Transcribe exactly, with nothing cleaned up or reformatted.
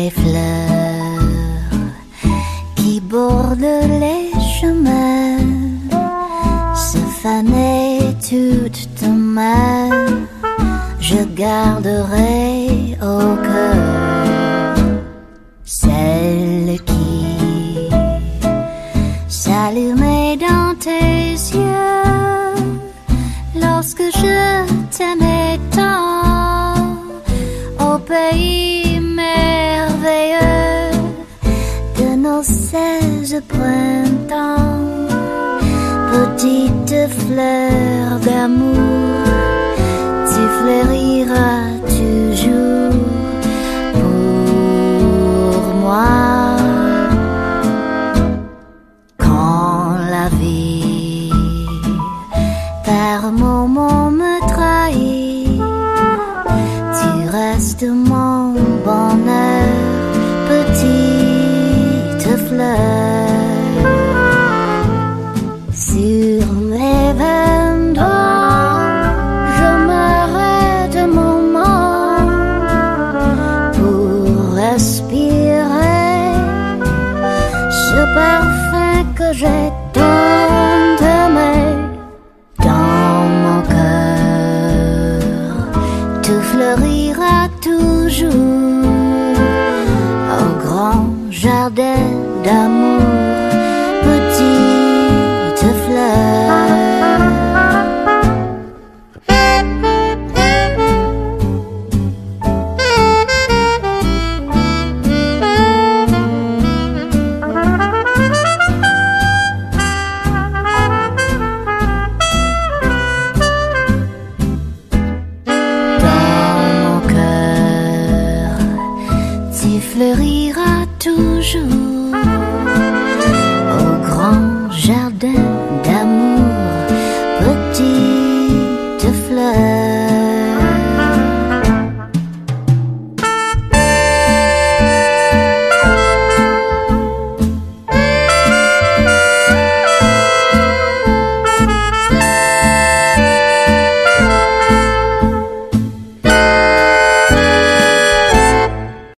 les fleurs qui bordent les chemins se fanaient toutes demain. Je garderai au cœur celle qui s'allumait dans tes yeux lorsque je t'aimais tant au pays merveilleux de nos seize printemps. Petite fleur d'amour, tu fleuriras toujours pour moi. Quand la vie par moments me trahit, tu restes mon bonheur, petite fleur. Sur les vingt doigts, je m'arrête un moment pour respirer ce parfum que j'ai tant aimé. Dans mon cœur, tout fleurira toujours au grand jardin d'amour, petite fleur. Fleurira toujours au grand jardin d'amour, petite fleur.